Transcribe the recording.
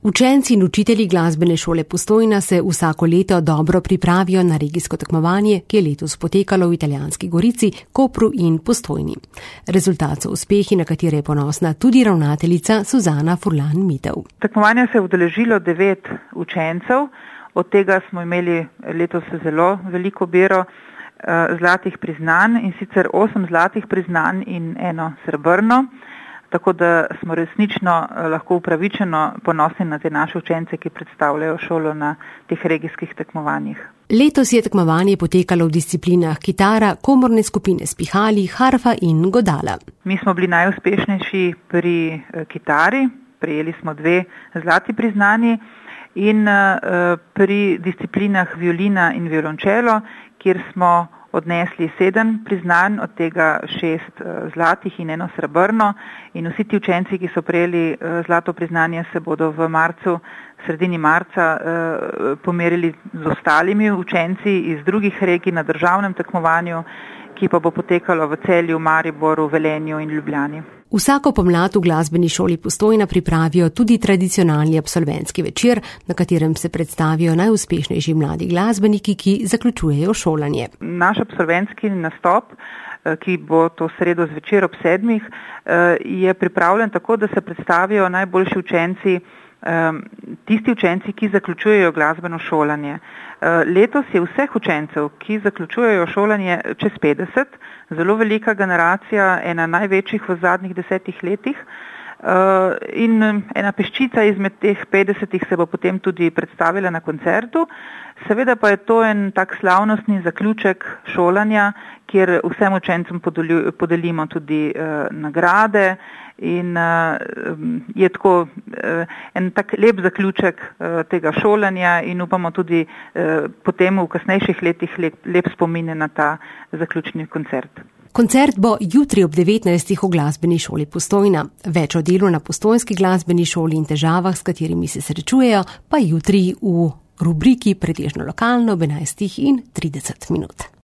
Učenci in učitelji glasbene šole Postojna se vsako leto dobro pripravijo na regijsko tekmovanje, ki je letos potekalo v Italijanski Gorici, Kopru in Postojni. Rezultat so uspehi, na katere je ponosna tudi ravnateljica Suzana Furlan-Mitev. Tekmovanja se je udeležilo 9 učencev, od tega smo imeli letos zelo veliko bero zlatih priznanj, in sicer 8 zlatih priznanj in 1 srebrno. Tako da smo resnično lahko upravičeno ponosni na te naše učence, ki predstavljajo šolo na teh regijskih tekmovanjih. Letos je tekmovanje potekalo v disciplinah kitara, komorne skupine Spihali, harfa in godala. Mi smo bili najuspešnejši pri kitari, prejeli smo 2 zlati priznanji, in pri disciplinah violina in violončelo, kjer smo odnesli 7 priznanj, od tega 6 zlatih in 1 srebrno, in vsi ti učenci, ki so prejeli zlato priznanje, se bodo v sredini marca pomerili z ostalimi učenci iz drugih regij na državnem tekmovanju, ki pa bo potekalo v Celju, Mariboru, Velenju in Ljubljani. Vsako pomlad v glasbeni šoli Postojna pripravijo tudi tradicionalni absolventski večer, na katerem se predstavijo najuspešnejši mladi glasbeniki, ki zaključujejo šolanje. Naš absolventski nastop, ki bo to sredo zvečer ob 7, je pripravljen tako, da se predstavijo najboljši učenci, tisti učenci, ki zaključujejo glasbeno šolanje. Letos je vseh učencev, ki zaključujejo šolanje, čez 50, zelo velika generacija, ena največjih v zadnjih 10 letih, in ena peščica izmed teh 50 se bo potem tudi predstavila na koncertu. Seveda pa je to en tak slavnostni zaključek šolanja, kjer vsem učencem podelimo tudi nagrade, in je tako en tak lep zaključek tega šolanja, in upamo tudi potem v kasnejših letih lep spomine na ta zaključni koncert. Koncert bo jutri ob 19. v glasbeni šoli Postojna. Več o delu na postojnski glasbeni šoli in težavah, s katerimi se srečujejo, pa jutri v rubriki Pretežno lokalno ob 11:30.